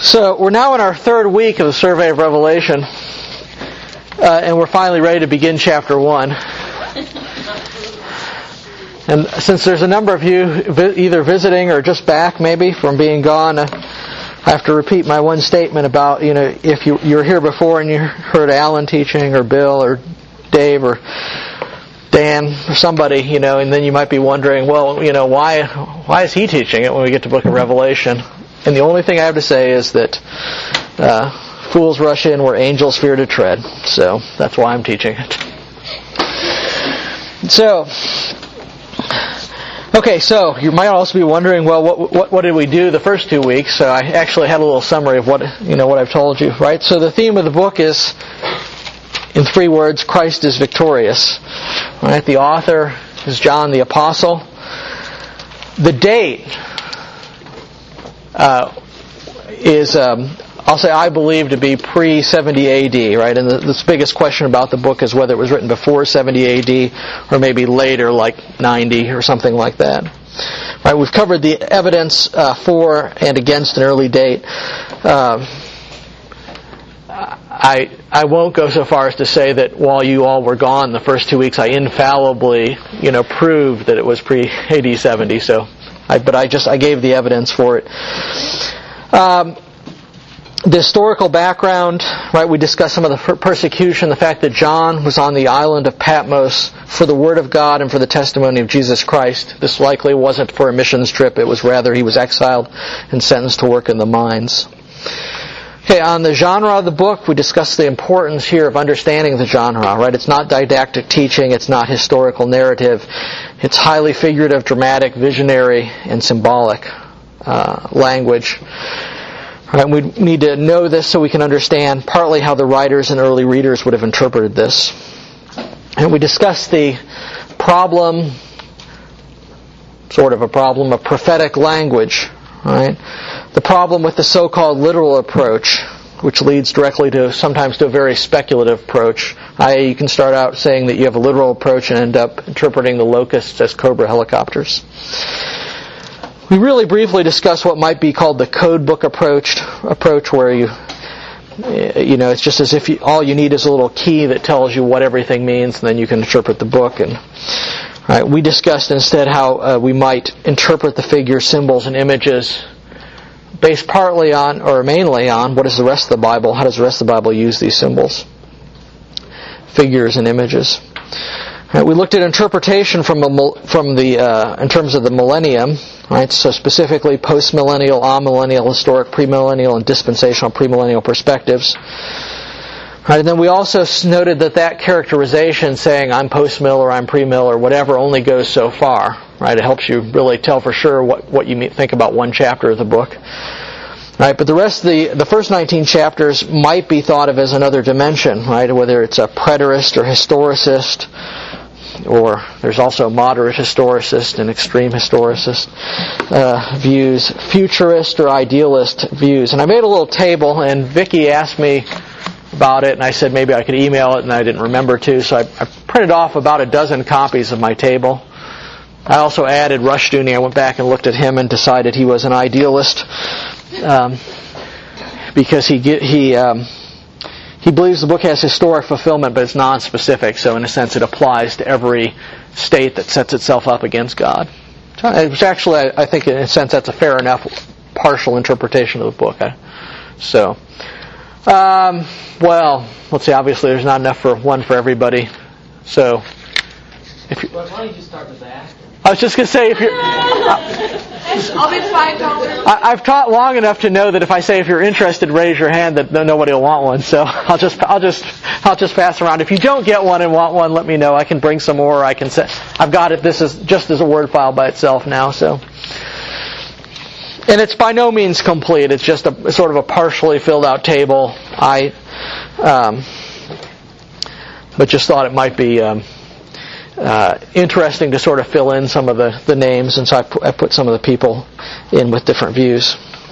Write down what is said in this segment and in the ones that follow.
So we're now in our third week of the survey of Revelation, and we're finally ready to begin chapter 1. And since there's a number of you either visiting or just back maybe from being gone, I have to repeat my one statement about, if you were here before and you heard Alan teaching or Bill or Dave or Dan or somebody, and then you might be wondering, well, why is he teaching it when we get to the book of Revelation? And the only thing I have to say is that fools rush in where angels fear to tread. So that's why I'm teaching it. So you might also be wondering, well, what did we do the first 2 weeks? So I actually had a little summary of what I've told you, right? So the theme of the book is, in 3 words, Christ is victorious. Right? The author is John the Apostle. The date is, I believe to be pre-70 AD, right? And the biggest question about the book is whether it was written before 70 AD or maybe later, like 90 or something like that. Right? We've covered the evidence for and against an early date. I won't go so far as to say that while you all were gone the first 2 weeks, I infallibly, proved that it was pre-AD 70. But I gave the evidence for it. The historical background, right? We discussed some of the persecution, the fact that John was on the island of Patmos for the Word of God and for the testimony of Jesus Christ. This likely wasn't for a missions trip. It was rather he was exiled and sentenced to work in the mines. Okay, on the genre of the book, we discussed the importance here of understanding the genre, right? It's not didactic teaching, it's not historical narrative. It's highly figurative, dramatic, visionary, and symbolic language. Right? We need to know this so we can understand partly how the writers and early readers would have interpreted this. And we discussed the problem, sort of a problem, of prophetic language. Right? The problem with the so-called literal approach, which leads directly to sometimes to a very speculative approach, i.e. you can start out saying that you have a literal approach and end up interpreting the locusts as Cobra helicopters. We really briefly discussed what might be called the code book approach where it's just as if all you need is a little key that tells you what everything means, and then you can interpret the book. And right, we discussed instead how we might interpret the figures, symbols, and images based partly on, or mainly on, what is the rest of the Bible? How does the rest of the Bible use these symbols, figures, and images? Right, we looked at interpretation in terms of the millennium, right? So specifically post-millennial, amillennial, historic, premillennial, and dispensational premillennial perspectives. Right, and then we also noted that characterization, saying I'm post-mill or I'm pre-mill or whatever, only goes so far. Right, it helps you really tell for sure what you think about one chapter of the book. Right, but the rest of the first 19 chapters might be thought of as another dimension. Right, whether it's a preterist or historicist, or there's also moderate historicist and extreme historicist views, futurist or idealist views. And I made a little table, and Vicki asked me about it, and I said maybe I could email it, and I didn't remember to, so I printed off about a dozen copies of my table. I also added Rushdoony. I went back and looked at him and decided he was an idealist because he believes the book has historic fulfillment, but it's non-specific, so in a sense it applies to every state that sets itself up against God. Which actually, I think in a sense that's a fair enough partial interpretation of the book. Let's see, obviously there's not enough for one for everybody. So, why don't you just start with that? I was just going to say, if you're... I'll be $5. I've taught long enough to know that if I say if you're interested, raise your hand, that nobody will want one. So I'll just pass around. If you don't get one and want one, let me know. I can bring some more. I can say I've got it. This is just as a Word file by itself now. So, and it's by no means complete. It's just a sort of a partially filled out table. But just thought it might be interesting to sort of fill in some of the names, and so I put some of the people in with different views.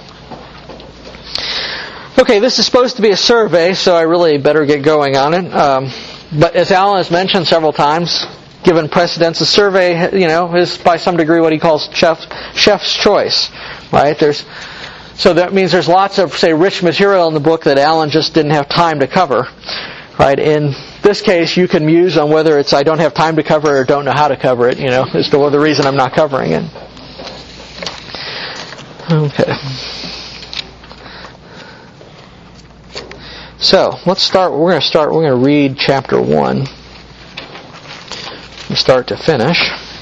Okay, this is supposed to be a survey, so I really better get going on it. But as Alan has mentioned several times, given precedence, a survey, is by some degree what he calls chef's choice, right? There's So that means there's lots of, say, rich material in the book that Alan just didn't have time to cover. Right? In this case, you can muse on whether it's I don't have time to cover it or don't know how to cover it, as to the reason I'm not covering it. Okay. So, let's start. We're going to read chapter 1 from start to finish.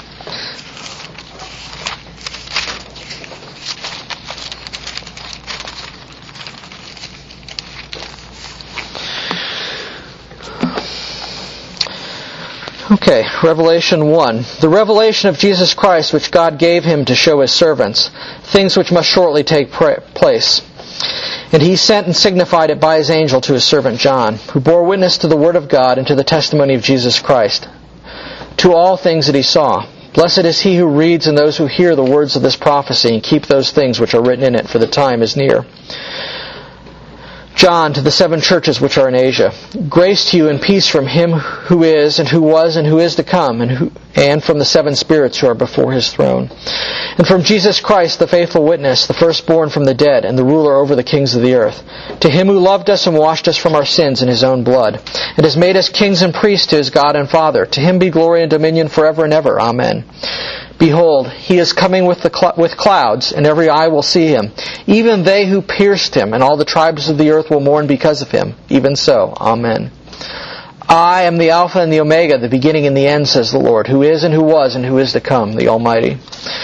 Okay, Revelation 1. The revelation of Jesus Christ which God gave him to show his servants, things which must shortly take place. And he sent and signified it by his angel to his servant John, who bore witness to the word of God and to the testimony of Jesus Christ, to all things that he saw. Blessed is he who reads and those who hear the words of this prophecy and keep those things which are written in it, for the time is near. John, to the 7 churches which are in Asia. Grace to you and peace from him who is, and who was, and who is to come, and from the 7 spirits who are before his throne. And from Jesus Christ, the faithful witness, the firstborn from the dead, and the ruler over the kings of the earth. To him who loved us and washed us from our sins in his own blood, and has made us kings and priests to his God and Father. To him be glory and dominion forever and ever. Amen. Behold, he is coming with clouds, and every eye will see him, even they who pierced him, and all the tribes of the earth will mourn because of him. Even so, Amen. I am the Alpha and the Omega, the beginning and the end, says the Lord, who is and who was and who is to come, the Almighty.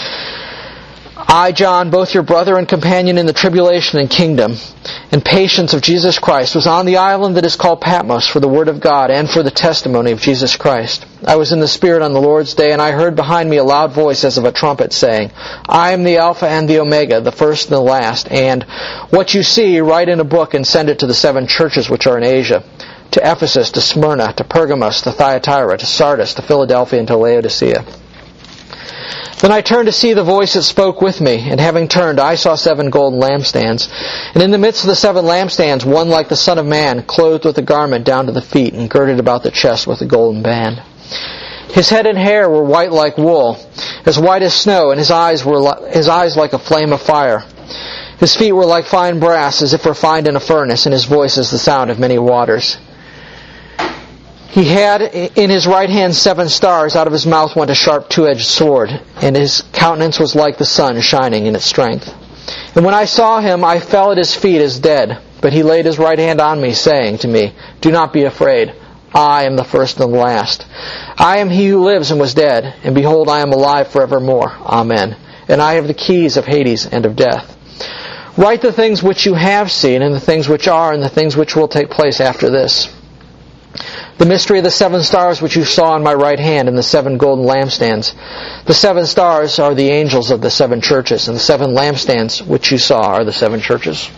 I, John, both your brother and companion in the tribulation and kingdom and patience of Jesus Christ, was on the island that is called Patmos for the word of God and for the testimony of Jesus Christ. I was in the Spirit on the Lord's day, and I heard behind me a loud voice as of a trumpet saying, I am the Alpha and the Omega, the first and the last, and what you see, write in a book and send it to the 7 churches which are in Asia, to Ephesus, to Smyrna, to Pergamos, to Thyatira, to Sardis, to Philadelphia, and to Laodicea. Then I turned to see the voice that spoke with me, and having turned, I saw 7 golden lampstands. And in the midst of the 7 lampstands, one like the Son of Man, clothed with a garment down to the feet, and girded about the chest with a golden band. His head and hair were white like wool, as white as snow, and his eyes like a flame of fire. His feet were like fine brass, as if refined in a furnace, and his voice as the sound of many waters. He had in his right hand 7 stars, out of his mouth went a sharp 2-edged sword, and his countenance was like the sun shining in its strength. And when I saw him, I fell at his feet as dead, but he laid his right hand on me, saying to me, Do not be afraid, I am the first and the last. I am he who lives and was dead, and behold, I am alive forevermore. Amen. And I have the keys of Hades and of death. Write the things which you have seen, and the things which are, and the things which will take place after this. The mystery of the 7 stars which you saw in my right hand and the 7 golden lampstands. The 7 stars are the angels of the 7 churches, and the 7 lampstands which you saw are the 7 churches.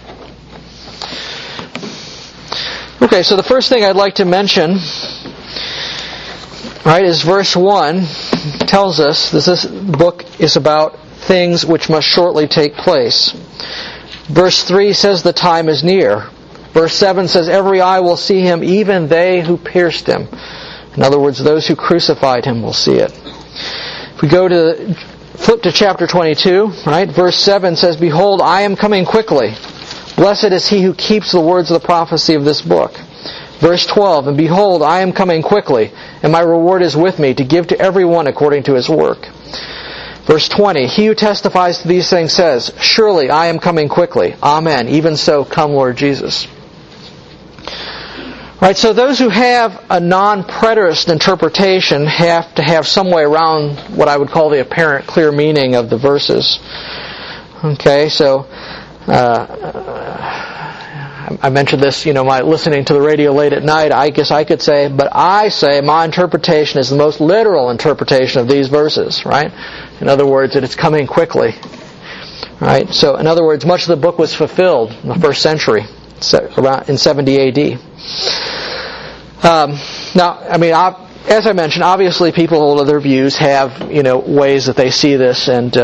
Okay, so the first thing I'd like to mention, right, is verse 1 tells us this book is about things which must shortly take place. Verse 3 says the time is near. Verse 7 says, every eye will see him, even they who pierced him. In other words, those who crucified him will see it. If we flip to chapter 22, right? Verse 7 says, Behold, I am coming quickly. Blessed is he who keeps the words of the prophecy of this book. Verse 12, And behold, I am coming quickly, and my reward is with me, to give to every one according to his work. Verse 20, He who testifies to these things says, Surely I am coming quickly. Amen. Even so, come Lord Jesus. Right, so those who have a non-preterist interpretation have to have some way around what I would call the apparent clear meaning of the verses. Okay, so I mentioned this, my listening to the radio late at night. I guess I could say, but I say my interpretation is the most literal interpretation of these verses, right? In other words, that it's coming quickly, right? So, in other words, much of the book was fulfilled in the 1st century, around in 70 A.D. Now, as I mentioned, obviously people hold other views, have ways that they see this and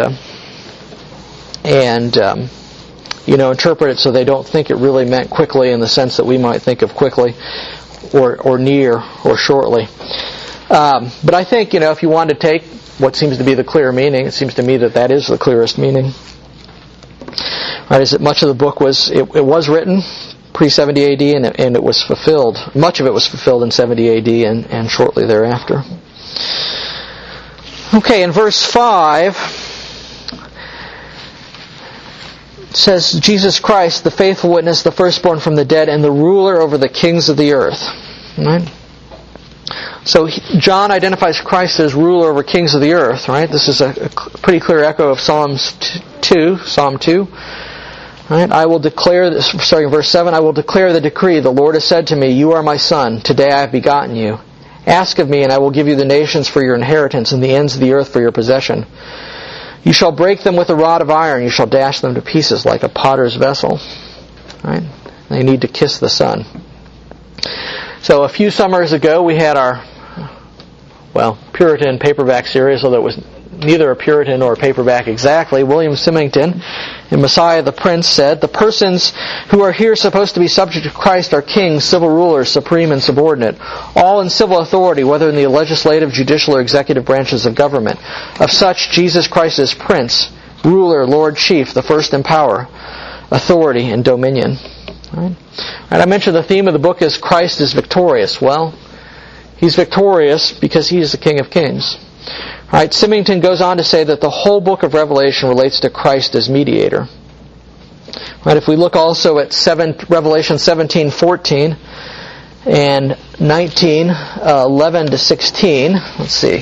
interpret it so they don't think it really meant quickly in the sense that we might think of quickly, or near, or shortly. But I think if you want to take what seems to be the clear meaning, it seems to me that is the clearest meaning. Right, is that much of the book was written pre-70 AD and it was fulfilled. Much of it was fulfilled in 70 AD and shortly thereafter. Okay, in verse 5 it says, Jesus Christ, the faithful witness, the firstborn from the dead, and the ruler over the kings of the earth. Right? So John identifies Christ as ruler over kings of the earth. Right? This is a pretty clear echo of Psalm 2. Right? I will declare this, starting in verse 7, I will declare the decree. The Lord has said to me, you are my son. Today I have begotten you. Ask of me, and I will give you the nations for your inheritance and the ends of the earth for your possession. You shall break them with a rod of iron. You shall dash them to pieces like a potter's vessel. Right? They need to kiss the Son. So a few summers ago we had our, Puritan paperback series, although it was neither a Puritan nor a paperback exactly. William Symington in Messiah the Prince said, the persons who are here supposed to be subject to Christ are kings, civil rulers, supreme and subordinate, all in civil authority, whether in the legislative, judicial, or executive branches of government. Of such, Jesus Christ is Prince, ruler, Lord, chief, the first in power, authority, and dominion. Right? And I mentioned the theme of the book is Christ is victorious. Well, He's victorious because He is the King of Kings. Right? Symington goes on to say that the whole book of Revelation relates to Christ as mediator. Right? If we look also at Revelation 17:14 and 19:11 to 16, let's see.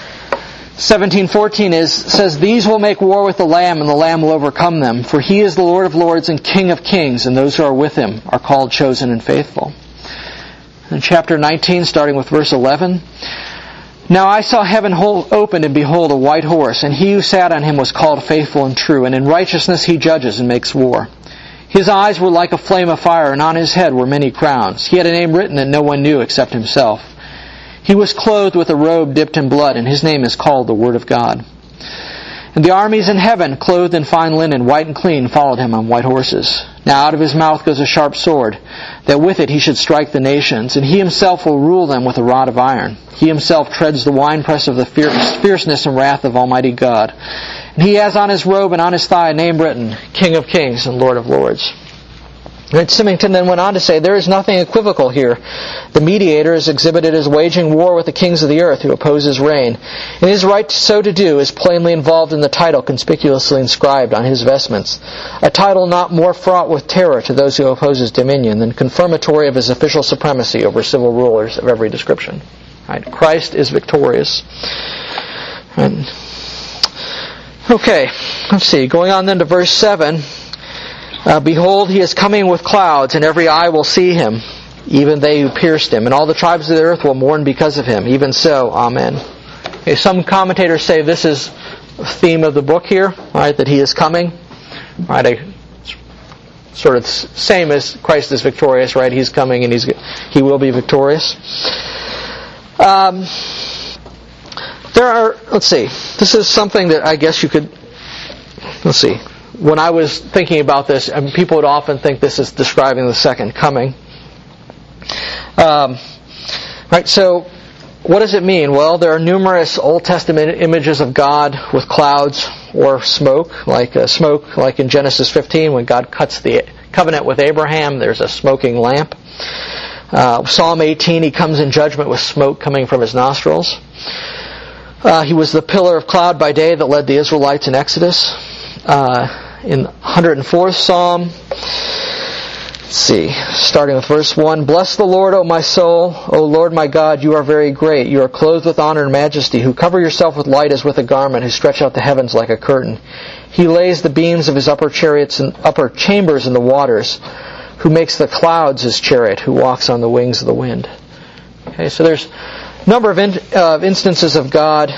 17:14 says, these will make war with the Lamb, and the Lamb will overcome them. For He is the Lord of lords and King of kings, and those who are with Him are called, chosen, and faithful. In chapter 19, starting with verse 11, now I saw heaven opened, and behold, a white horse, and He who sat on him was called Faithful and True, and in righteousness He judges and makes war. His eyes were like a flame of fire, and on His head were many crowns. He had a name written that no one knew except Himself. He was clothed with a robe dipped in blood, and His name is called the Word of God. And the armies in heaven, clothed in fine linen, white and clean, followed Him on white horses. Now out of His mouth goes a sharp sword, that with it He should strike the nations, and He Himself will rule them with a rod of iron. He Himself treads the winepress of the fierceness and wrath of Almighty God. And He has on His robe and on His thigh a name written, King of Kings and Lord of Lords. And Symington then went on to say, there is nothing equivocal here. The mediator is exhibited as waging war with the kings of the earth who oppose His reign. And His right so to do is plainly involved in the title conspicuously inscribed on His vestments. A title not more fraught with terror to those who oppose His dominion than confirmatory of His official supremacy over civil rulers of every description. Right? Christ is victorious. And, okay, let's see. Going on then to verse 7. Behold, He is coming with clouds, and every eye will see Him, even they who pierced Him, and all the tribes of the earth will mourn because of Him. Even so, Amen. Okay, some commentators say this is the theme of the book here, right? That He is coming, right? Sort of same as Christ is victorious, right? He's coming, and He will be victorious. Let's see. This is something that I guess you could. Let's see. When I was thinking about this, people would often think this is describing the second coming. Right, so what does it mean? Well, there are numerous Old Testament images of God with clouds or smoke, like in Genesis 15 when God cuts the covenant with Abraham, there's a smoking lamp. Psalm 18, He comes in judgment with smoke coming from His nostrils. He was the pillar of cloud by day that led the Israelites in Exodus. In 104th Psalm, let's see, starting with verse 1, bless the Lord, O my soul, O Lord my God, You are very great. You are clothed with honor and majesty, who cover Yourself with light as with a garment, who stretch out the heavens like a curtain. He lays the beams of His upper chambers in the waters, who makes the clouds His chariot, who walks on the wings of the wind. Okay, so there's a number of instances of God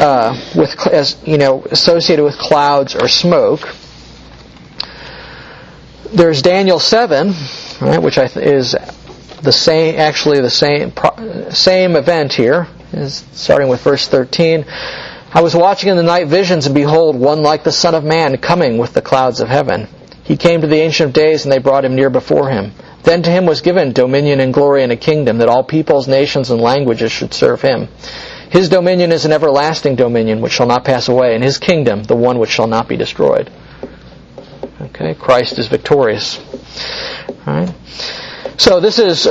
associated with clouds or smoke. There's Daniel 7, right, which is the same event here, starting with verse 13. I was watching in the night visions, and behold, one like the Son of Man coming with the clouds of heaven. He came to the Ancient of Days, and they brought Him near before Him. Then to Him was given dominion and glory and a kingdom, that all peoples, nations, and languages should serve Him. His dominion is an everlasting dominion which shall not pass away, and His kingdom the one which shall not be destroyed. Okay, Christ is victorious. All right. So this is,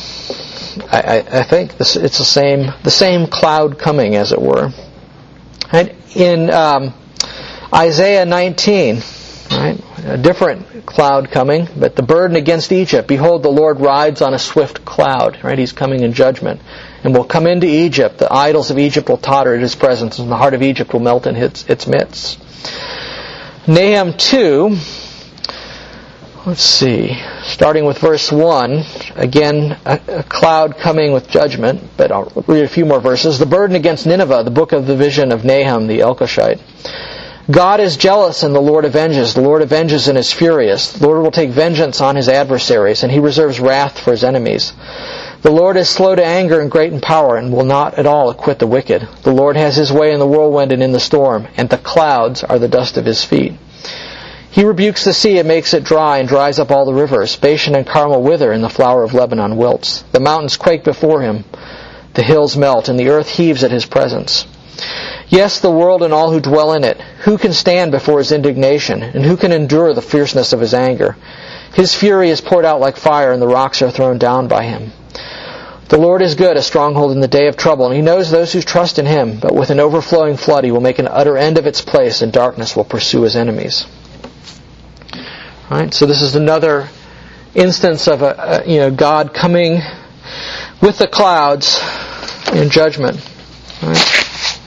I think it's the same cloud coming, as it were. And in Isaiah 19, right, a different cloud coming, but the burden against Egypt. Behold, the Lord rides on a swift cloud. Right, He's coming in judgment, and will come into Egypt. The idols of Egypt will totter at His presence, and the heart of Egypt will melt in its midst. Nahum 2. Let's see. Starting with verse 1, again, a cloud coming with judgment, but I'll read a few more verses. The burden against Nineveh, the book of the vision of Nahum the Elkoshite. God is jealous and the Lord avenges. The Lord avenges and is furious. The Lord will take vengeance on His adversaries, and He reserves wrath for His enemies. The Lord is slow to anger and great in power, and will not at all acquit the wicked. The Lord has His way in the whirlwind and in the storm, and the clouds are the dust of His feet. He rebukes the sea and makes it dry and dries up all the rivers. Bashan and Carmel wither and the flower of Lebanon wilts. The mountains quake before Him. The hills melt and the earth heaves at His presence. Yes, the world and all who dwell in it. Who can stand before His indignation? And who can endure the fierceness of His anger? His fury is poured out like fire and the rocks are thrown down by Him. The Lord is good, a stronghold in the day of trouble, and He knows those who trust in Him. But with an overflowing flood He will make an utter end of its place, and darkness will pursue His enemies. Right, so this is another instance of God coming with the clouds in judgment. Right?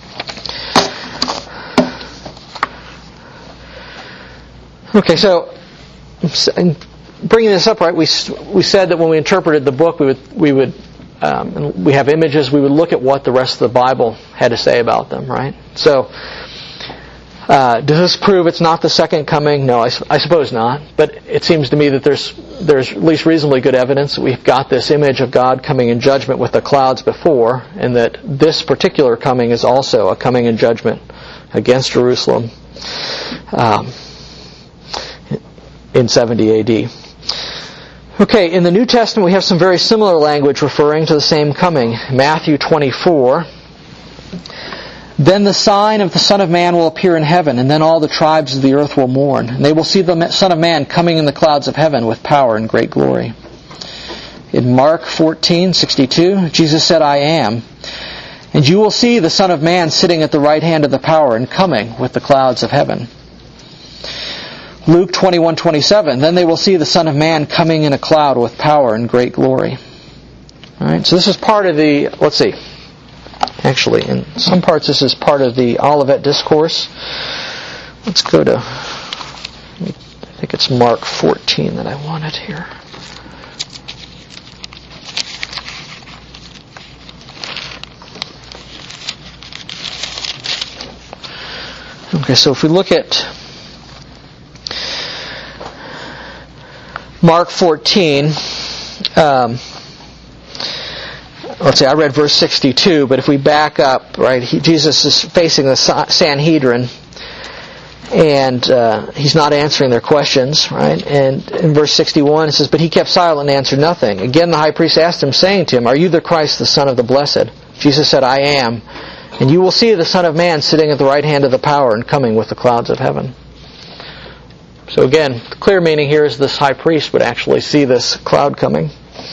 Okay, so bringing this up, right? We said that when we interpreted the book, we would and we have images. We would look at what the rest of the Bible had to say about them, right? So. Does this prove it's not the second coming? No, I suppose not. But it seems to me that there's at least reasonably good evidence that we've got this image of God coming in judgment with the clouds before, and that this particular coming is also a coming in judgment against Jerusalem in 70 A.D. Okay, in the New Testament we have some very similar language referring to the same coming. Matthew 24. Then the sign of the Son of Man will appear in heaven, and then all the tribes of the earth will mourn. And they will see the Son of Man coming in the clouds of heaven with power and great glory. In Mark 14:62, Jesus said, I am. And you will see the Son of Man sitting at the right hand of the power and coming with the clouds of heaven. Luke 21:27, then they will see the Son of Man coming in a cloud with power and great glory. All right, so this is part of the, let's see. Actually, in some parts this is part of the Olivet Discourse. Let's go to, I think it's Mark 14 that I wanted here. Okay, so if we look at Mark 14, let's see, I read verse 62, but if we back up, right, Jesus is facing the Sanhedrin, and he's not answering their questions, right? And in verse 61 it says, but he kept silent and answered nothing. Again the high priest asked him, saying to him, are you the Christ, the Son of the Blessed? Jesus said, I am. And you will see the Son of Man sitting at the right hand of the power and coming with the clouds of heaven. So again, the clear meaning here is this high priest would actually see this cloud coming.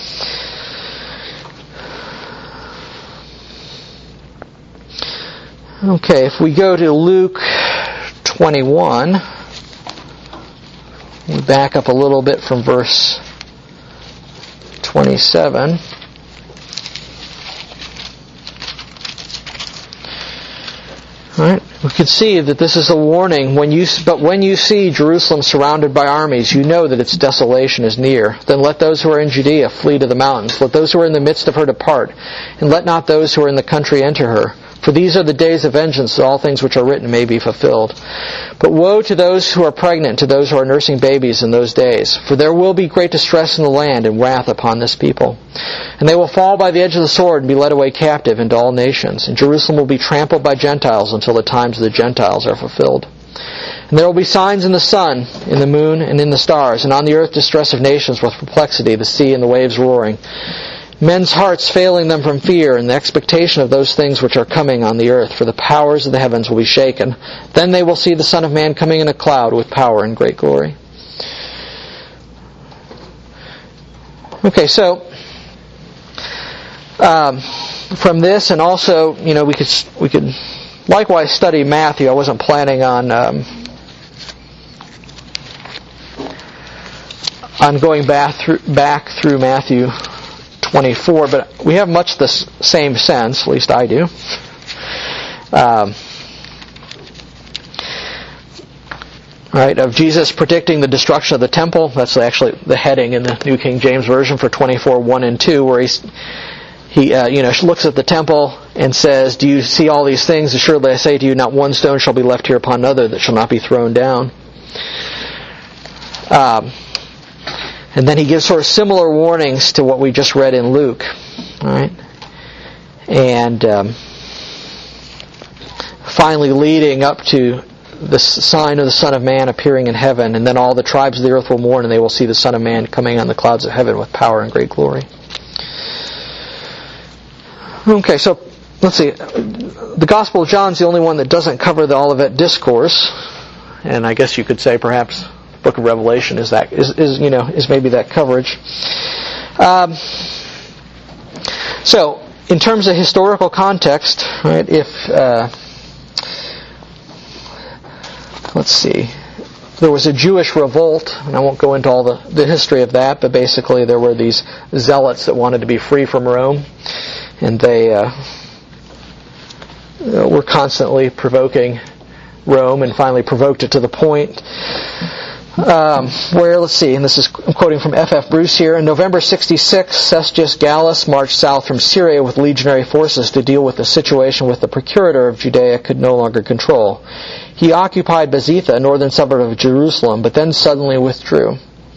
Okay, if we go to Luke 21, we back up a little bit from verse 27. All right, we can see that this is a warning. When you see Jerusalem surrounded by armies, you know that its desolation is near. Then let those who are in Judea flee to the mountains. Let those who are in the midst of her depart, and let not those who are in the country enter her. For these are the days of vengeance, that all things which are written may be fulfilled. But woe to those who are pregnant, to those who are nursing babies in those days. For there will be great distress in the land, and wrath upon this people. And they will fall by the edge of the sword, and be led away captive into all nations. And Jerusalem will be trampled by Gentiles, until the times of the Gentiles are fulfilled. And there will be signs in the sun, in the moon, and in the stars, and on the earth distress of nations with perplexity, the sea and the waves roaring. Men's hearts failing them from fear and the expectation of those things which are coming on the earth, for the powers of the heavens will be shaken. Then they will see the Son of Man coming in a cloud with power and great glory. Okay, so from this, and also, we could likewise study Matthew. I wasn't planning on going back through Matthew 24, but we have much the same sense, at least I do. Right, of Jesus predicting the destruction of the temple. That's actually the heading in the New King James Version for 24:1 and 2, where he looks at the temple and says, "Do you see all these things? Assuredly I say to you, not one stone shall be left here upon another that shall not be thrown down." And then he gives sort of similar warnings to what we just read in Luke, right? And finally leading up to the sign of the Son of Man appearing in heaven, and then all the tribes of the earth will mourn, and they will see the Son of Man coming on the clouds of heaven with power and great glory. Okay, so let's see. The Gospel of John is the only one that doesn't cover the Olivet Discourse, and I guess you could say perhaps the Book of Revelation is maybe that coverage. So, in terms of historical context, right? Let's see. There was a Jewish revolt, and I won't go into all the history of that, but basically there were these zealots that wanted to be free from Rome, and they were constantly provoking Rome, and finally provoked it to the point where, let's see, and I'm quoting from F.F. Bruce here, in November 66, Cestius Gallus marched south from Syria with legionary forces to deal with the situation which the procurator of Judea could no longer control. He occupied Bezetha, a northern suburb of Jerusalem, but then suddenly withdrew.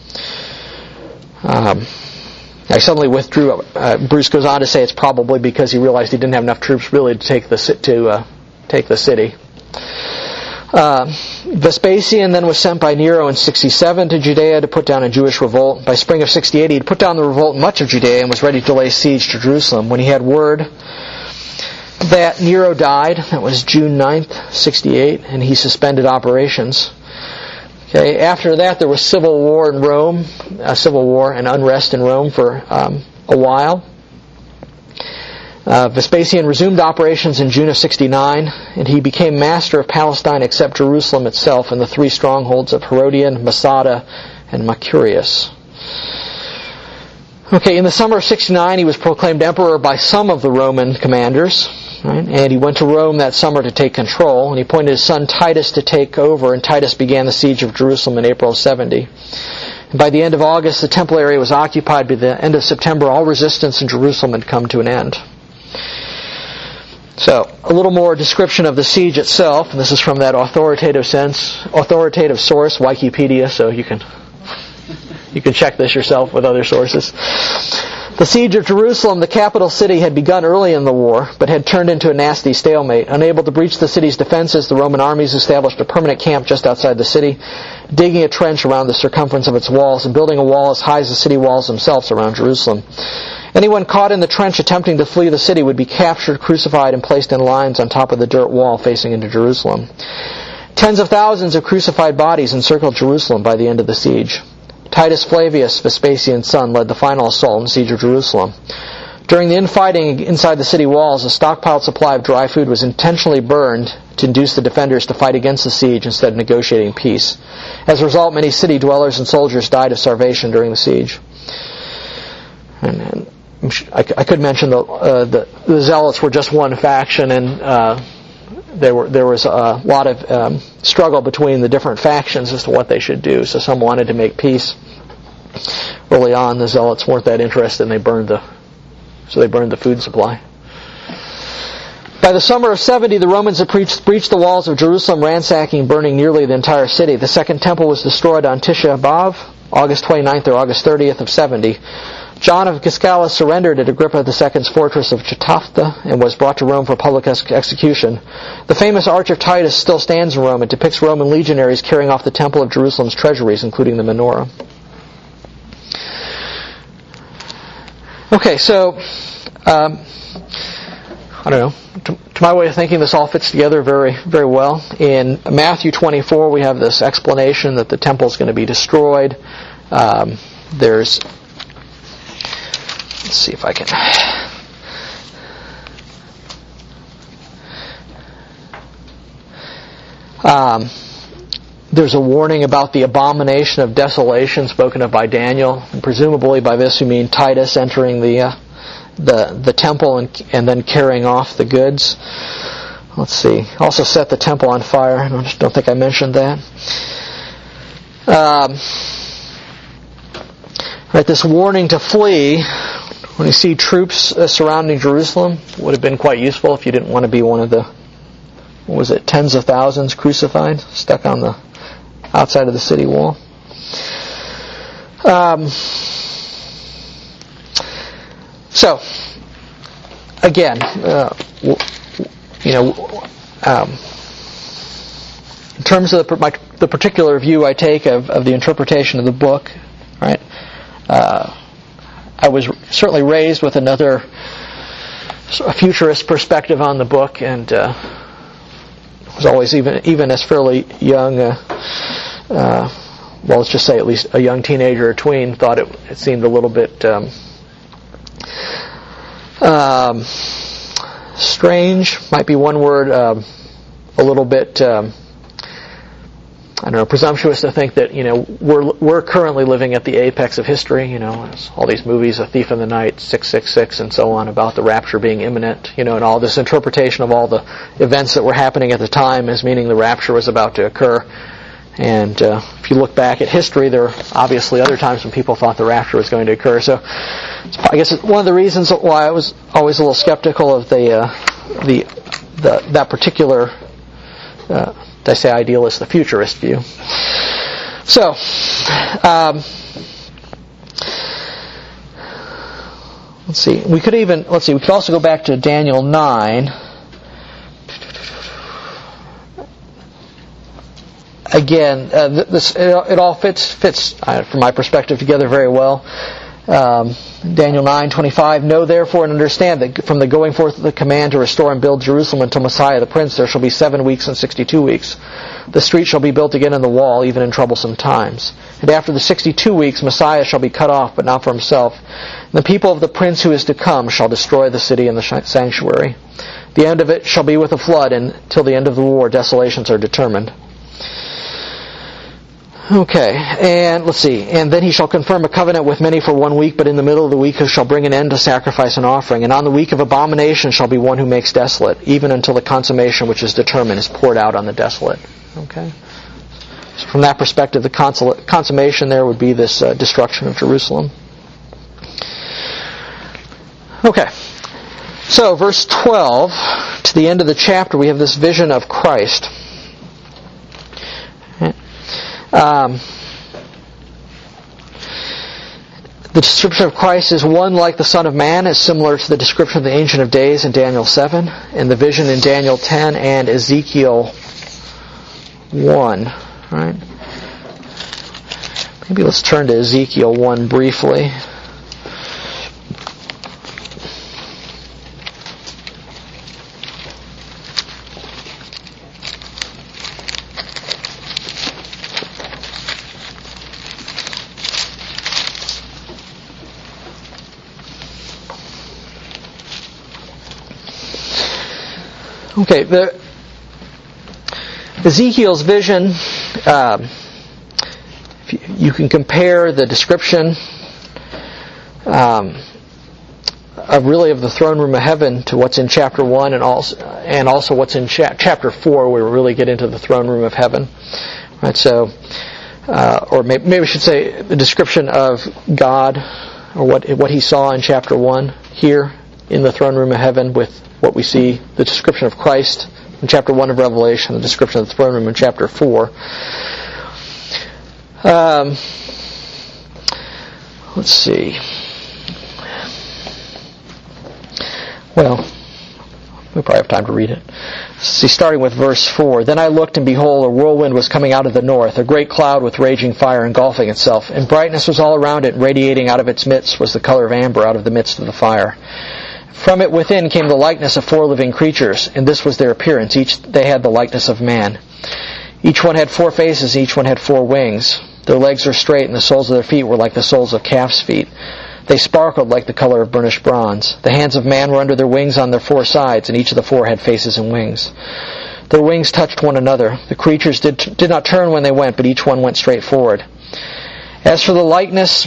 Bruce goes on to say it's probably because he realized he didn't have enough troops really to take the city. Vespasian then was sent by Nero in 67 to Judea to put down a Jewish revolt. By spring of 68, he had put down the revolt in much of Judea and was ready to lay siege to Jerusalem. When he had word that Nero died, that was June 9th, 68, and he suspended operations. Okay, after that, there was civil war in Rome, and unrest in Rome for a while. Vespasian resumed operations in June of 69, and he became master of Palestine except Jerusalem itself and the three strongholds of Herodian, Masada, and Mercurius. Okay, in the summer of 69, he was proclaimed emperor by some of the Roman commanders, right? And he went to Rome that summer to take control, and he appointed his son Titus to take over, and Titus began the siege of Jerusalem in April of 70. And by the end of August, the temple area was occupied. By the end of September, all resistance in Jerusalem had come to an end. So, a little more description of the siege itself, and this is from that authoritative source, Wikipedia, so you can check this yourself with other sources. The siege of Jerusalem, the capital city, had begun early in the war, but had turned into a nasty stalemate. Unable to breach the city's defenses, the Roman armies established a permanent camp just outside the city, digging a trench around the circumference of its walls and building a wall as high as the city walls themselves around Jerusalem. Anyone caught in the trench attempting to flee the city would be captured, crucified, and placed in lines on top of the dirt wall facing into Jerusalem. Tens of thousands of crucified bodies encircled Jerusalem by the end of the siege. Titus Flavius, Vespasian's son, led the final assault and siege of Jerusalem. During the infighting inside the city walls, a stockpiled supply of dry food was intentionally burned to induce the defenders to fight against the siege instead of negotiating peace. As a result, many city dwellers and soldiers died of starvation during the siege. And I could mention the Zealots were just one faction, and there was a lot of struggle between the different factions as to what they should do. So some wanted to make peace. Early on, the Zealots weren't that interested, and they burned the food supply. By the summer of 70, the Romans had breached the walls of Jerusalem, ransacking and burning nearly the entire city. The second temple was destroyed on Tisha B'Av, August 29th or August 30th of 70. John of Giscala surrendered at Agrippa II's fortress of Jotapha and was brought to Rome for public execution. The famous Arch of Titus still stands in Rome. It depicts Roman legionaries carrying off the temple of Jerusalem's treasuries, including the menorah. Okay, so, I don't know. To my way of thinking, this all fits together very, very well. In Matthew 24, we have this explanation that the temple is going to be destroyed. There's Let's see if I can. There's a warning about the abomination of desolation spoken of by Daniel, and presumably by this you mean Titus entering the temple and then carrying off the goods. Let's see. Also set the temple on fire. I don't think I mentioned that. Right, this warning to flee when you see troops surrounding Jerusalem would have been quite useful if you didn't want to be one of the, tens of thousands crucified, stuck on the outside of the city wall. So, again, in terms of the particular view I take of the interpretation of the book, right? I was certainly raised with a futurist perspective on the book, and was always, even as fairly young, let's just say at least a young teenager or tween, thought it seemed a little bit strange, might be one word, a little bit, presumptuous to think that, we're currently living at the apex of history, all these movies, A Thief in the Night, 666, and so on, about the rapture being imminent, and all this interpretation of all the events that were happening at the time as meaning the rapture was about to occur. And if you look back at history, there are obviously other times when people thought the rapture was going to occur. So I guess it's one of the reasons why I was always a little skeptical of that particular, did I say idealist, the futurist view. So, let's see. We could also go back to Daniel 9. Again, it all fits from my perspective together very well. Daniel 9:25. Know therefore and understand that from the going forth of the command to restore and build Jerusalem until Messiah the Prince, there shall be 7 weeks and 62 weeks. The street shall be built again in the wall, even in troublesome times. And after the 62 weeks, Messiah shall be cut off, but not for himself. And the people of the Prince who is to come shall destroy the city and the sanctuary. The end of it shall be with a flood, and till the end of the war, desolations are determined. Okay, and let's see. And then he shall confirm a covenant with many for 1 week, but in the middle of the week he shall bring an end to sacrifice and offering. And on the week of abomination shall be one who makes desolate, even until the consummation which is determined is poured out on the desolate. Okay? So from that perspective, the consummation there would be this destruction of Jerusalem. Okay. So, verse 12, to the end of the chapter, we have this vision of Christ. The description of Christ is one like the Son of Man, is similar to the description of the Ancient of Days in Daniel 7, and the vision in Daniel 10 and Ezekiel 1. Right? Maybe let's turn to Ezekiel 1 briefly. Okay, Ezekiel's vision, you can compare the description of the throne room of heaven to what's in chapter 1 and also what's in chapter 4, where we really get into the throne room of heaven. Right, so, or maybe I should say the description of God, or what he saw in chapter 1 here in the throne room of heaven with what we see, the description of Christ in chapter 1 of Revelation, the description of the throne room in chapter 4. Let's see. Well, we probably have time to read it. See, starting with verse 4. Then I looked, and behold, a whirlwind was coming out of the north, a great cloud with raging fire engulfing itself, and brightness was all around it, and radiating out of its midst was the color of amber out of the midst of the fire. From it within came the likeness of 4 living creatures, and this was their appearance. Each they had the likeness of man. Each one had 4 faces, each one had 4 wings. Their legs were straight, and the soles of their feet were like the soles of calves' feet. They sparkled like the color of burnished bronze. The hands of man were under their wings on their four sides, and each of the four had faces and wings. Their wings touched one another. The creatures did not turn when they went, but each one went straight forward. As for the likeness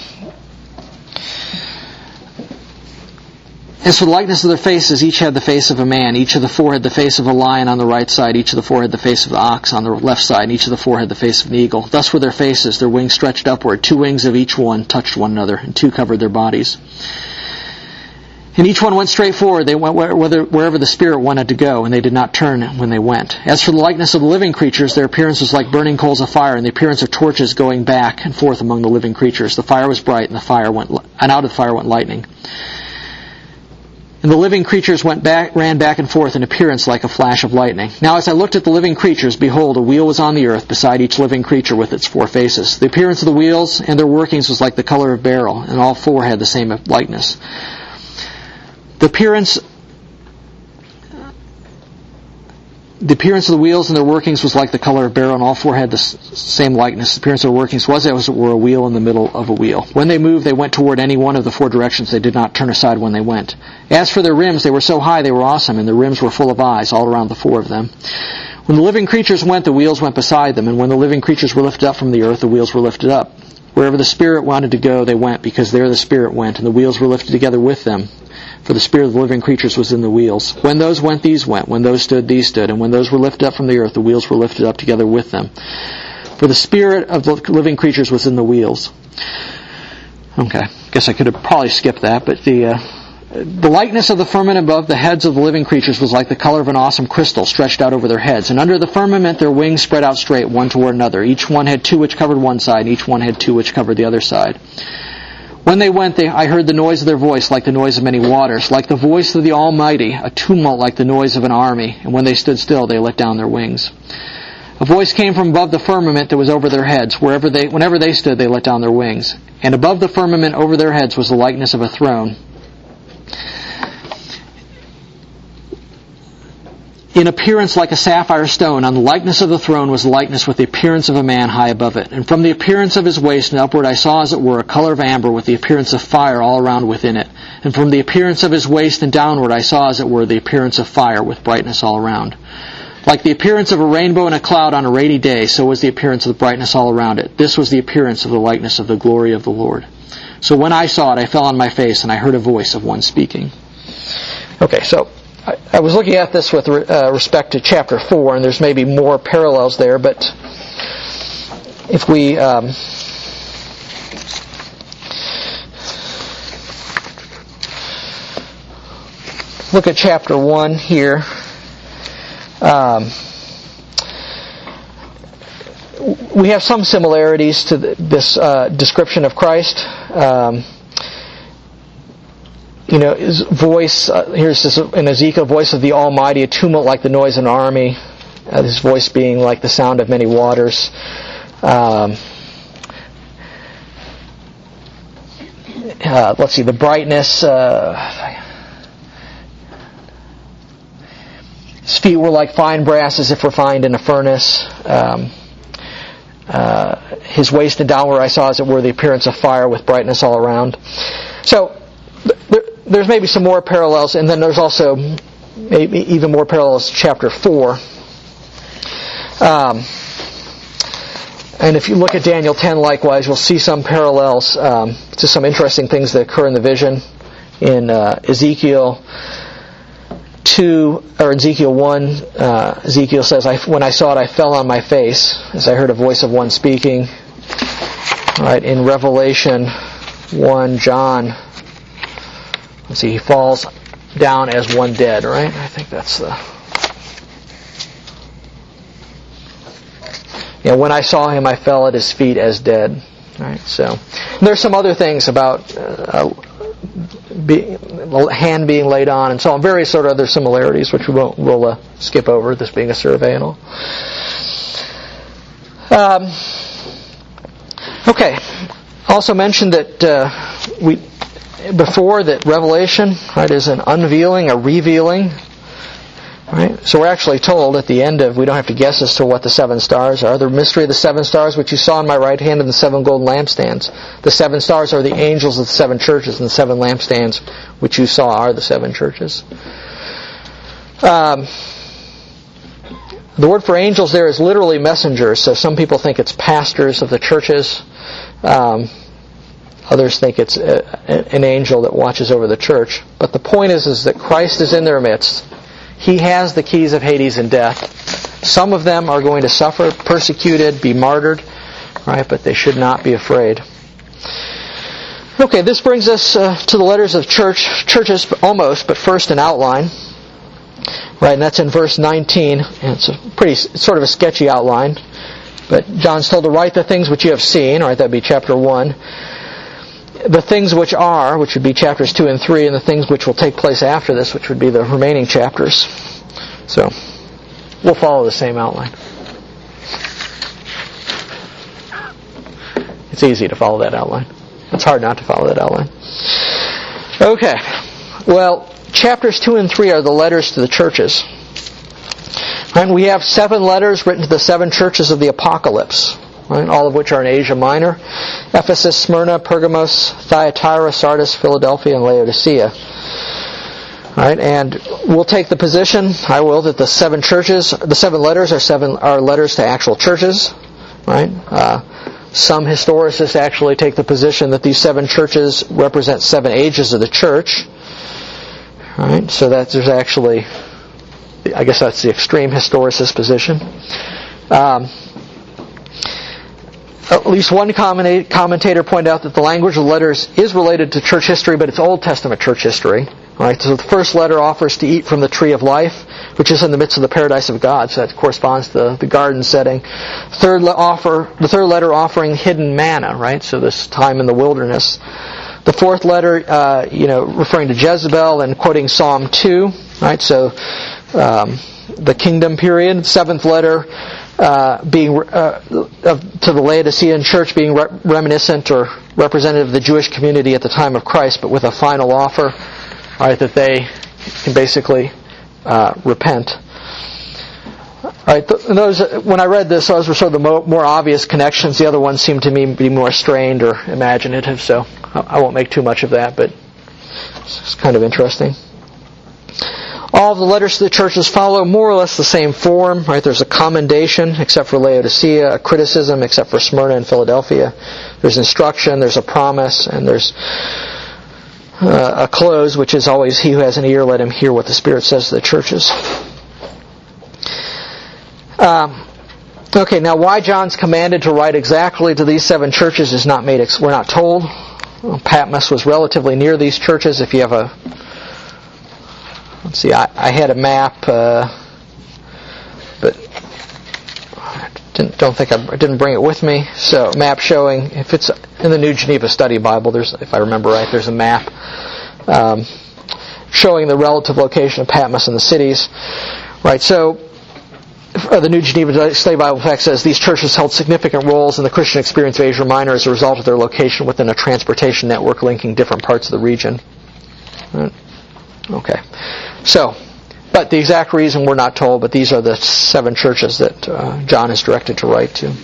of their faces, each had the face of a man. Each of the four had the face of a lion on the right side. Each of the four had the face of the ox on the left side. And each of the four had the face of an eagle. Thus were their faces. Their wings stretched upward. 2 wings of each one touched one another, and 2 covered their bodies. And each one went straight forward. They went wherever the Spirit wanted to go, and they did not turn when they went. As for the likeness of the living creatures, their appearance was like burning coals of fire, and the appearance of torches going back and forth among the living creatures. The fire was bright, and out of the fire went lightning. And the living creatures ran back and forth in appearance like a flash of lightning. Now as I looked at the living creatures, behold, a wheel was on the earth beside each living creature with its 4 faces. The appearance of the wheels and their workings was like the color of beryl, and all 4 had the same likeness. The appearance of the wheels and their workings was like the color of beryl, and all 4 had the same likeness. The appearance of their workings was as it were a wheel in the middle of a wheel. When they moved, they went toward any one of the 4 directions. They did not turn aside when they went. As for their rims, they were so high they were awesome, and their rims were full of eyes all around the 4 of them. When the living creatures went, the wheels went beside them, and when the living creatures were lifted up from the earth, the wheels were lifted up. Wherever the Spirit wanted to go, they went, because there the Spirit went, and the wheels were lifted together with them. For the spirit of the living creatures was in the wheels. When those went, these went. When those stood, these stood. And when those were lifted up from the earth, the wheels were lifted up together with them. For the spirit of the living creatures was in the wheels. Okay, guess I could have probably skipped that, but the likeness of the firmament above the heads of the living creatures was like the color of an awesome crystal stretched out over their heads. And under the firmament their wings spread out straight, one toward another. Each one had 2 which covered one side, and each one had 2 which covered the other side. When they went, I heard the noise of their voice like the noise of many waters, like the voice of the Almighty, a tumult like the noise of an army. And when they stood still, they let down their wings. A voice came from above the firmament that was over their heads. Whenever they stood, they let down their wings. And above the firmament over their heads was the likeness of a throne. In appearance like a sapphire stone, on the likeness of the throne was the likeness with the appearance of a man high above it. And from the appearance of his waist and upward I saw as it were a color of amber with the appearance of fire all around within it. And from the appearance of his waist and downward I saw as it were the appearance of fire with brightness all around. Like the appearance of a rainbow in a cloud on a rainy day, so was the appearance of the brightness all around it. This was the appearance of the likeness of the glory of the Lord. So when I saw it, I fell on my face, and I heard a voice of one speaking. Okay, so I was looking at this with respect to chapter 4, and there's maybe more parallels there, but if we look at chapter 1 here, we have some similarities to this description of Christ. His voice, here's this in Ezekiel, voice of the Almighty, a tumult like the noise of an army, his voice being like the sound of many waters. Let's see, the brightness, his feet were like fine brass as if refined in a furnace. His waist and downward I saw as it were the appearance of fire with brightness all around. So, there's maybe some more parallels, and then there's also maybe even more parallels to chapter 4. And if you look at Daniel 10 likewise, you'll see some parallels to some interesting things that occur in the vision. In Ezekiel 2, or Ezekiel 1, Ezekiel says, when I saw it, I fell on my face, as I heard a voice of one speaking. Right, in Revelation 1, John, let's see, he falls down as one dead, right? I think that's the... when I saw him, I fell at his feet as dead. Right? So, there's some other things about hand being laid on and so on, various sort of other similarities, which we'll skip over, this being a survey and all. Okay. Also mentioned that before that Revelation, right, is an unveiling, a revealing. Right? So we're actually told at the end of, we don't have to guess as to what the 7 stars are. The mystery of the 7 stars, which you saw in my right hand, and the 7 golden lampstands. The 7 stars are the angels of the 7 churches, and the 7 lampstands, which you saw, are the 7 churches. The word for angels there is literally messengers. So some people think it's pastors of the churches. Others think it's an angel that watches over the church. But the point is that Christ is in their midst. He has the keys of Hades and death. Some of them are going to suffer, persecuted, be martyred, right? But they should not be afraid. Okay, this brings us to the letters of churches, almost, but first an outline. Right, and that's in verse 19. And it's sort of a sketchy outline. But John's told to write the things which you have seen. All right, that'd be chapter 1. The things which are, which would be chapters 2 and 3, and the things which will take place after this, which would be the remaining chapters. So, we'll follow the same outline. It's easy to follow that outline. It's hard not to follow that outline. Okay. Well, chapters 2 and 3 are the letters to the churches. And we have 7 letters written to the 7 churches of the Apocalypse. Right, all of which are in Asia Minor: Ephesus, Smyrna, Pergamos, Thyatira, Sardis, Philadelphia, and Laodicea. Right, and we'll take the position, I will, that the 7 churches, the 7 letters are letters to actual churches. Right, some historicists actually take the position that these 7 churches represent 7 ages of the church. Right, so that there's actually, I guess that's the extreme historicist position. At least one commentator pointed out that the language of the letters is related to church history, but it's Old Testament church history. Right? So the first letter offers to eat from the tree of life, which is in the midst of the paradise of God. So that corresponds to the garden setting. The third letter offering hidden manna, right? So this time in the wilderness. The fourth letter, referring to Jezebel and quoting Psalm 2, right? So the kingdom period. 7th letter, being to the Laodicean church, being reminiscent or representative of the Jewish community at the time of Christ, but with a final offer, right, that they can basically repent. Right, those, when I read this, those were sort of the more obvious connections. The other ones seem to me to be more strained or imaginative, so I won't make too much of that, but it's kind of interesting. All of the letters to the churches follow more or less the same form. Right? There's a commendation, except for Laodicea, a criticism, except for Smyrna and Philadelphia. There's instruction, there's a promise, and there's a close, which is always, he who has an ear, let him hear what the Spirit says to the churches. Okay, now why John's commanded to write exactly to these 7 churches is not made. We're not told. Patmos was relatively near these churches. If you have a, let's see, I had a map, but I didn't bring it with me. So, map showing, if it's in the New Geneva Study Bible, there's, if I remember right, there's a map showing the relative location of Patmos in the cities. Right, so the New Geneva Study Bible fact says these churches held significant roles in the Christian experience of Asia Minor as a result of their location within a transportation network linking different parts of the region. Right. Okay. So, but the exact reason we're not told, but these are the 7 churches that John is directed to write to.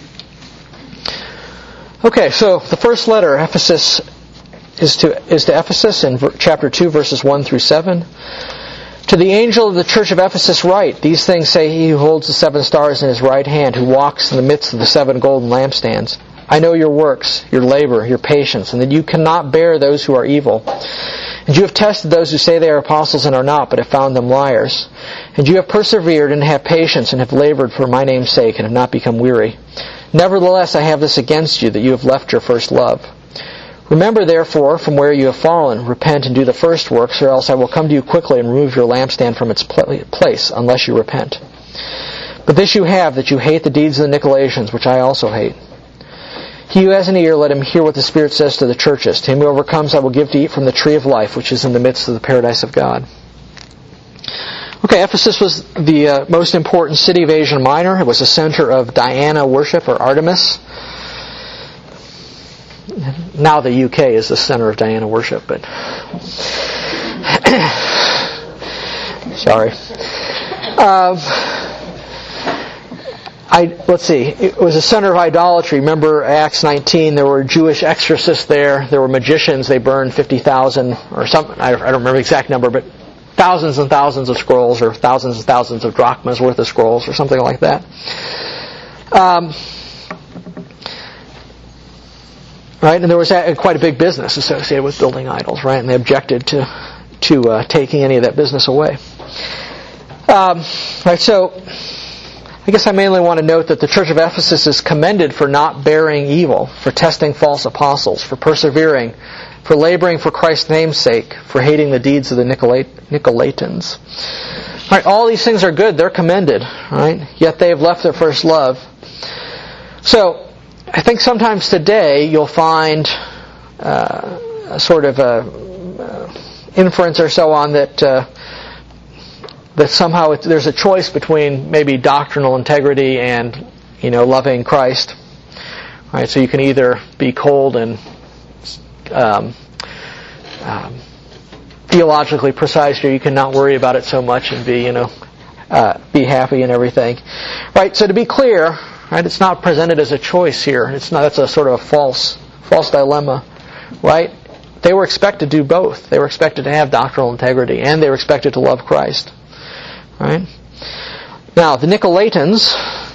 Okay, so the first letter, Ephesus, is to Ephesus in chapter 2, verses 1 through 7. To the angel of the church of Ephesus write, these things say he who holds the 7 stars in his right hand, who walks in the midst of the 7 golden lampstands. I know your works, your labor, your patience, and that you cannot bear those who are evil. And you have tested those who say they are apostles and are not, but have found them liars. And you have persevered and have patience and have labored for my name's sake and have not become weary. Nevertheless, I have this against you, that you have left your first love. Remember, therefore, from where you have fallen, repent and do the first works, or else I will come to you quickly and remove your lampstand from its place, unless you repent. But this you have, that you hate the deeds of the Nicolaitans, which I also hate. He who has an ear, let him hear what the Spirit says to the churches. To him who overcomes, I will give to eat from the tree of life, which is in the midst of the paradise of God. Okay, Ephesus was the most important city of Asia Minor. It was a center of Diana worship, or Artemis. Now the UK is the center of Diana worship, but sorry. Let's see. It was a center of idolatry. Remember Acts 19, there were Jewish exorcists there. There were magicians. They burned 50,000 or something. I don't remember the exact number, but thousands and thousands of scrolls, or thousands and thousands of drachmas worth of scrolls, or something like that. Right, and there was quite a big business associated with building idols, right? And they objected to taking any of that business away. Right, so I guess I mainly want to note that the Church of Ephesus is commended for not bearing evil, for testing false apostles, for persevering, for laboring for Christ's name's sake, for hating the deeds of the Nicolaitans. Right, all these things are good; they're commended, right? Yet they have left their first love. So, I think sometimes today you'll find a sort of inference or so on that somehow there's a choice between maybe doctrinal integrity and loving Christ. Right, so you can either be cold and theologically precise, or you can not worry about it so much and be happy and everything. Right, so to be clear. Right, it's not presented as a choice here. That's a sort of a false dilemma, right? They were expected to do both. They were expected to have doctrinal integrity, and they were expected to love Christ, right? Now, the Nicolaitans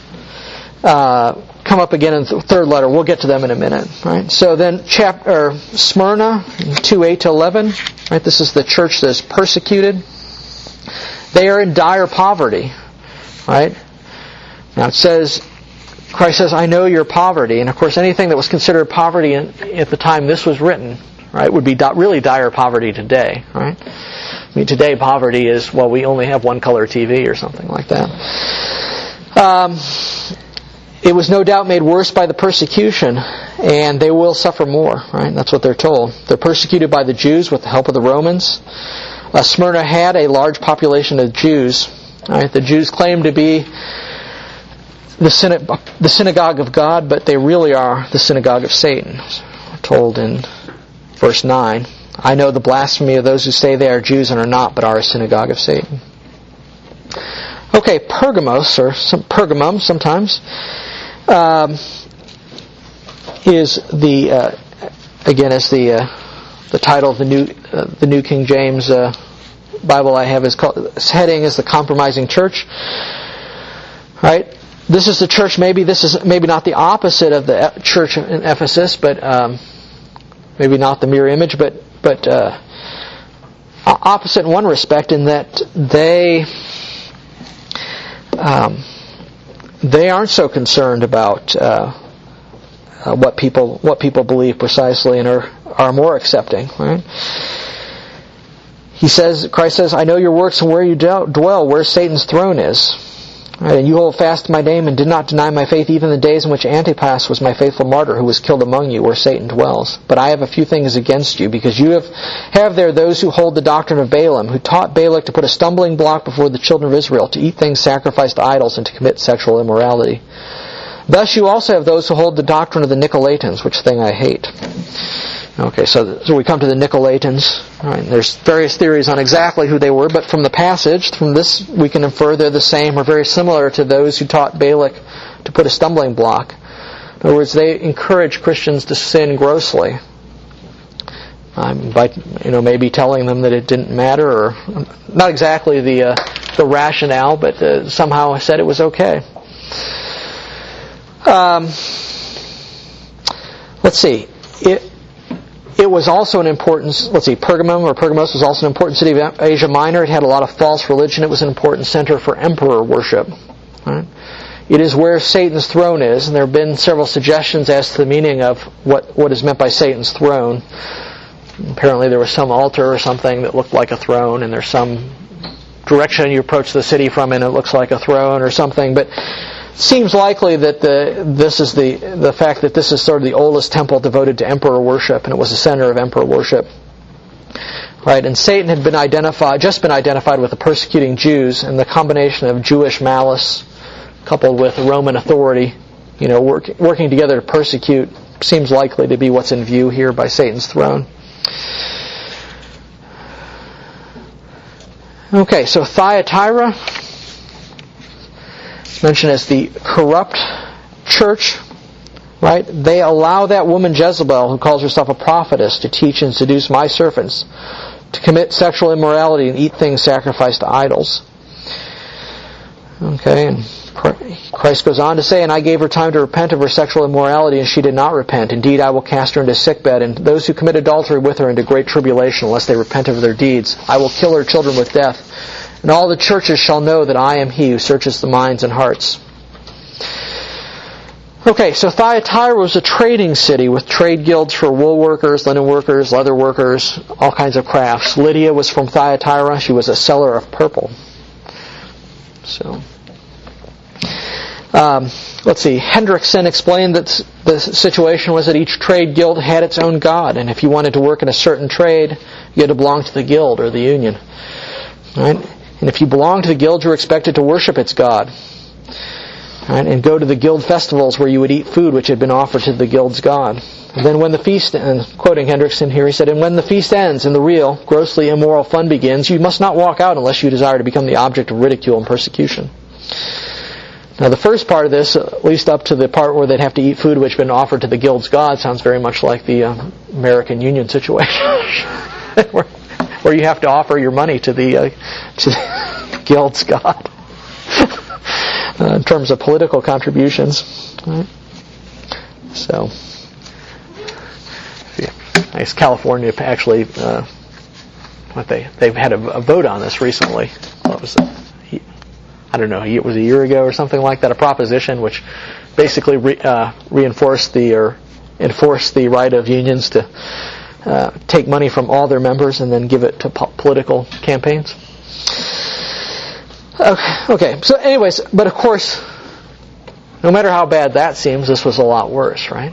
come up again in the third letter. We'll get to them in a minute, right? So then, Smyrna, 2:8-11, right? This is the church that is persecuted. They are in dire poverty, right? Now it says, Christ says, I know your poverty. And of course, anything that was considered poverty at the time this was written, right, would be really dire poverty today, right? I mean, today poverty is, well, we only have one color TV or something like that. It was no doubt made worse by the persecution, and they will suffer more, right? That's what they're told. They're persecuted by the Jews with the help of the Romans. Smyrna had a large population of Jews. Right? The Jews claim to be the synagogue of God, but they really are the synagogue of Satan. We're told in verse 9, I know the blasphemy of those who say they are Jews and are not, but are a synagogue of Satan. Okay, Pergamos, or Pergamum sometimes, is the title of the New King James Bible I have. Its heading is the Compromising Church. Right. This is the church. This is maybe not the opposite of the church in Ephesus, but maybe not the mirror image, but opposite in one respect, in that they aren't so concerned about what people believe precisely, and are more accepting. Right? Christ says, I know your works and where you dwell, where Satan's throne is. Right, and you hold fast to my name and did not deny my faith even in the days in which Antipas was my faithful martyr, who was killed among you, where Satan dwells. But I have a few things against you, because you have there those who hold the doctrine of Balaam, who taught Balak to put a stumbling block before the children of Israel, to eat things sacrificed to idols and to commit sexual immorality. Thus you also have those who hold the doctrine of the Nicolaitans, which thing I hate. Okay, so we come to the Nicolaitans. All right, there's various theories on exactly who they were, but from the passage, from this, we can infer they're the same or very similar to those who taught Balak to put a stumbling block. In other words, they encourage Christians to sin grossly. By maybe telling them that it didn't matter, or not exactly the rationale, but somehow said it was okay. Let's see. It was also an important, Pergamos was also an important city of Asia Minor. It had a lot of false religion. It was an important center for emperor worship. Right? It is where Satan's throne is, and there have been several suggestions as to the meaning of what is meant by Satan's throne. Apparently there was some altar or something that looked like a throne, and there's some direction you approach the city from and it looks like a throne or something, but seems likely that the fact that this is sort of the oldest temple devoted to emperor worship, and it was a center of emperor worship. Right, and Satan had been identified with the persecuting Jews, and the combination of Jewish malice coupled with Roman authority, working together to persecute, seems likely to be what's in view here by Satan's throne. Okay, so Thyatira, It's mentioned as the corrupt church, right? They allow that woman Jezebel, who calls herself a prophetess, to teach and seduce my servants to commit sexual immorality and eat things sacrificed to idols. Okay, and Christ goes on to say, and I gave her time to repent of her sexual immorality, and she did not repent. Indeed, I will cast her into sickbed, and those who commit adultery with her into great tribulation, unless they repent of their deeds. I will kill her children with death, and all the churches shall know that I am He who searches the minds and hearts. Okay, so Thyatira was a trading city with trade guilds for wool workers, linen workers, leather workers, all kinds of crafts. Lydia was from Thyatira. She was a seller of purple. So, let's see. Hendrickson explained that the situation was that each trade guild had its own god, and if you wanted to work in a certain trade, you had to belong to the guild or the union. Right? And if you belonged to the guild, you were expected to worship its god. Right? And go to the guild festivals where you would eat food which had been offered to the guild's god. And then when the feast, and quoting Hendrickson here, he said, and when the feast ends and the real, grossly immoral fun begins, you must not walk out unless you desire to become the object of ridicule and persecution. Now the first part of this, at least up to the part where they'd have to eat food which had been offered to the guild's god, sounds very much like the American Union situation, where you have to offer your money to the guild's god in terms of political contributions. Right? So, I guess California actually, they've had a vote on this recently. What was it? I don't know, it was a year ago or something like that, a proposition which basically enforced the right of unions to take money from all their members and then give it to political campaigns. Okay, so anyways, but of course, no matter how bad that seems, this was a lot worse, right?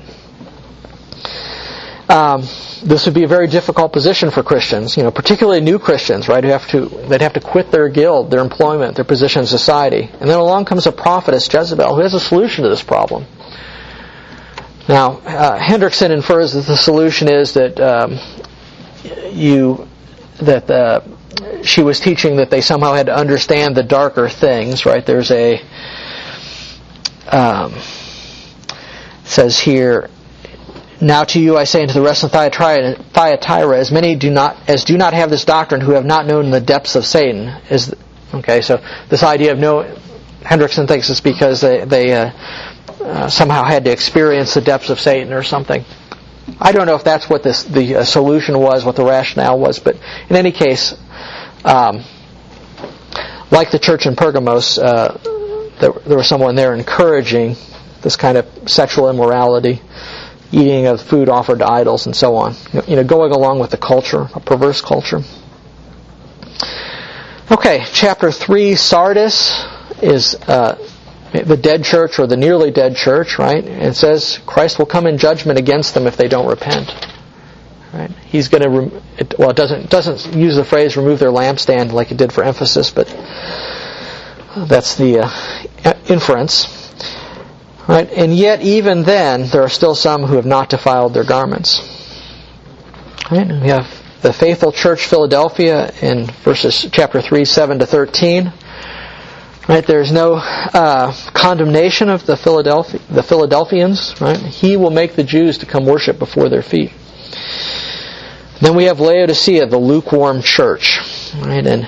This would be a very difficult position for Christians, particularly new Christians, right? They'd have to quit their guild, their employment, their position in society. And then along comes a prophetess, Jezebel, who has a solution to this problem. Now, Hendrickson infers that the solution is that she was teaching that they somehow had to understand the darker things, right? There's says here, now to you I say, and to the rest of Thyatira, as many do not have this doctrine, who have not known the depths of Satan. Okay, so this idea of Hendrickson thinks it's because they somehow had to experience the depths of Satan or something. I don't know if that's what the solution was, what the rationale was, but in any case, like the church in Pergamos, there was someone there encouraging this kind of sexual immorality, eating of food offered to idols, and so on. Going along with the culture, a perverse culture. Okay, chapter 3, Sardis is the dead church or the nearly dead church, right? And it says Christ will come in judgment against them if they don't repent. Right? He's going to it doesn't use the phrase remove their lampstand like it did for Ephesus, but that's the inference. Right? And yet, even then, there are still some who have not defiled their garments. Right? We have the faithful church Philadelphia in chapter 3, 7 to 13. Right? There's no condemnation of the Philadelphians. Right? He will make the Jews to come worship before their feet. Then we have Laodicea, the lukewarm church. Right? And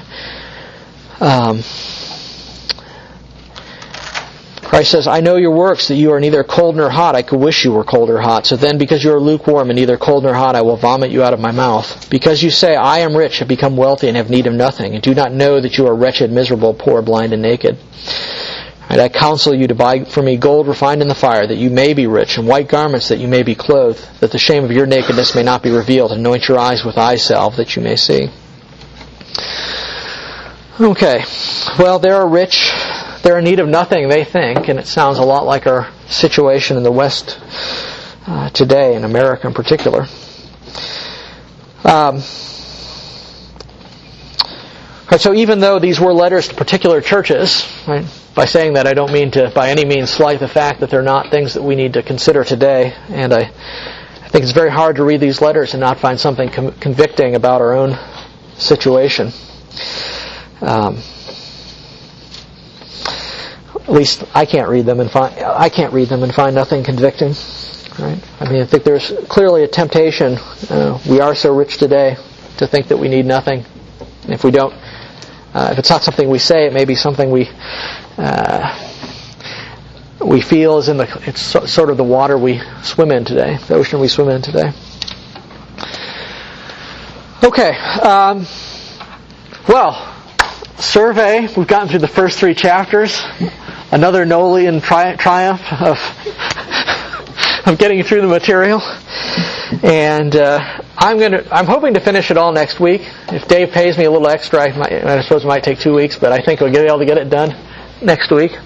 Christ says, I know your works, that you are neither cold nor hot. I could wish you were cold or hot. So then, because you are lukewarm and neither cold nor hot, I will vomit you out of my mouth. Because you say, I am rich, have become wealthy, and have need of nothing, and do not know that you are wretched, miserable, poor, blind, and naked. And I counsel you to buy for me gold refined in the fire, that you may be rich, and white garments, that you may be clothed, that the shame of your nakedness may not be revealed, and anoint your eyes with eye salve, that you may see. Okay, well, they're rich. They're in need of nothing, they think, and it sounds a lot like our situation in the West today, in America in particular. Right, so even though these were letters to particular churches, right, by saying that I don't mean to by any means slight the fact that they're not things that we need to consider today, and I think it's very hard to read these letters and not find something convicting about our own situation. At least I can't read them and find nothing convicting. Right? I mean, I think there's clearly a temptation. We are so rich today to think that we need nothing. And if we don't, if it's not something we say, it may be something we feel is it's sort of the water we swim in today, the ocean we swim in today. Okay. Well, survey. We've gotten through the first 3 chapters. Another Nolan triumph of getting through the material. And I'm hoping to finish it all next week. If Dave pays me a little extra, I suppose it might take 2 weeks, but I think we'll be able to get it done next week.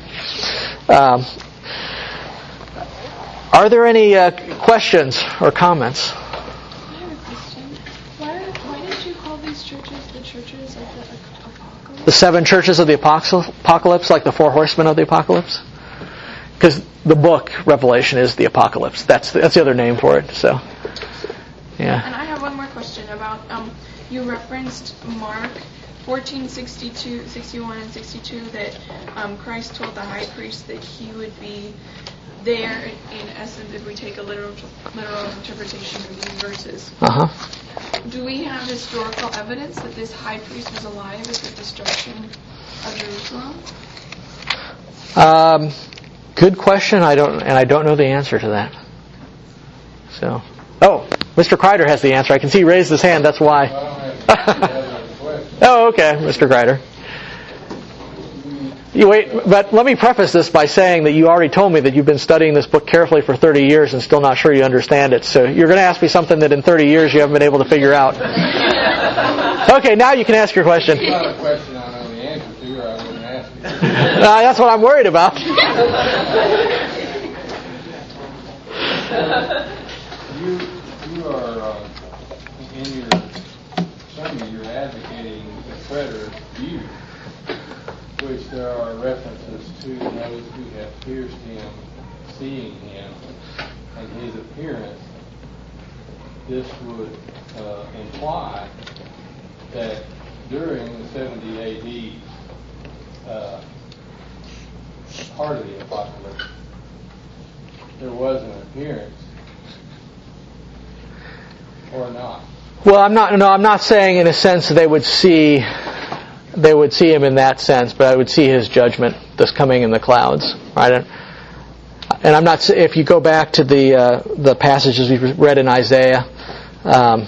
Are there any questions or comments? I have a question. Why did you call these churches the churches of the apocalypse? The 7 churches of the apocalypse, like the 4 horsemen of the apocalypse? Because the book, Revelation, is the apocalypse. That's the other name for it. So, yeah. And I have one more question about, you referenced Mark 14:62, 61 and 62, that Christ told the high priest that he would be there, in essence, if we take a literal interpretation of these verses. Do we have historical evidence that this high priest was alive at the destruction of Jerusalem? Good question. I don't know the answer to that. So, Mr. Kreider has the answer. I can see he raised his hand. That's why. Oh, okay, Mr. Kreider. You wait, but let me preface this by saying that you already told me that you've been studying this book carefully for 30 years and still not sure you understand it. So you're going to ask me something that in 30 years you haven't been able to figure out. Okay, now you can ask your question. It's not a question I know the answer to, or I wouldn't ask it. That's what I'm worried about. You are, in your summary, you're advocating the preterist view, which there are references to those who have pierced him, seeing him, and his appearance. This would imply that during the 70 AD part of the apocalypse, there was an appearance, or not. Well, I'm not saying in a sense that they would see him in that sense, but I would see his judgment that's coming in the clouds, right? And I'm not. If you go back to the passages we read in Isaiah, and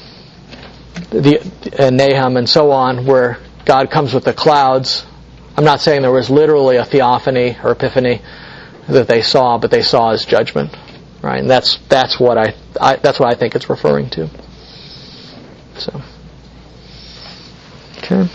Nahum, and so on, where God comes with the clouds, I'm not saying there was literally a theophany or epiphany that they saw, but they saw his judgment, right? And that's what I think it's referring to. So, okay.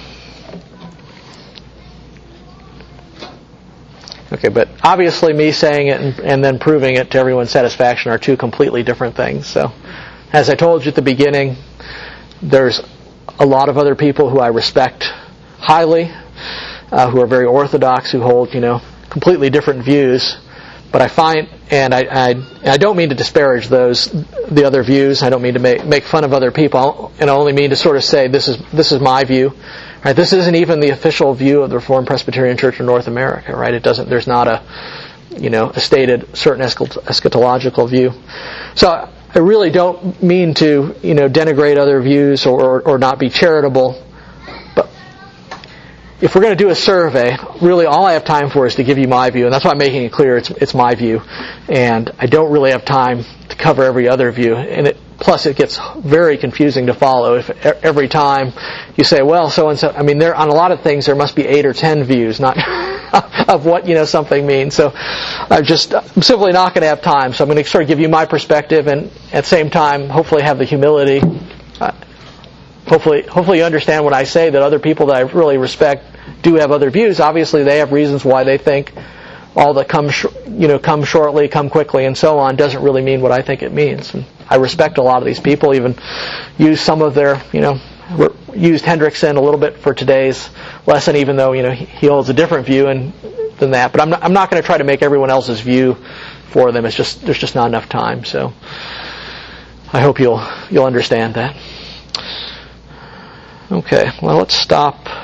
Okay, but obviously me saying it and then proving it to everyone's satisfaction are 2 completely different things. So, as I told you at the beginning, there's a lot of other people who I respect highly, who are very orthodox, who hold, completely different views. But I find, and I don't mean to disparage the other views. I don't mean to make fun of other people, and I only mean to sort of say this is my view. Right? This isn't even the official view of the Reformed Presbyterian Church in North America. Right? There's not a stated certain eschatological view. So I really don't mean to denigrate other views or not be charitable. But if we're going to do a survey, really all I have time for is to give you my view, and that's why I'm making it clear it's my view. And I don't really have time to cover every other view. And plus it gets very confusing to follow if every time you say, well, so-and-so, there on a lot of things there must be 8 or 10 views, not of what something means. So I'm simply not going to have time. So I'm going to sort of give you my perspective, and at the same time, hopefully have the humility. Hopefully you understand when I say that other people that I really respect do have other views. Obviously, they have reasons why they think all that come shortly, come quickly, and so on doesn't really mean what I think it means. And I respect a lot of these people. Even use some of their, used Hendrickson a little bit for today's lesson, even though he holds a different view than that. But I'm not going to try to make everyone else's view for them. There's just not enough time. So I hope you'll understand that. Okay, well, let's stop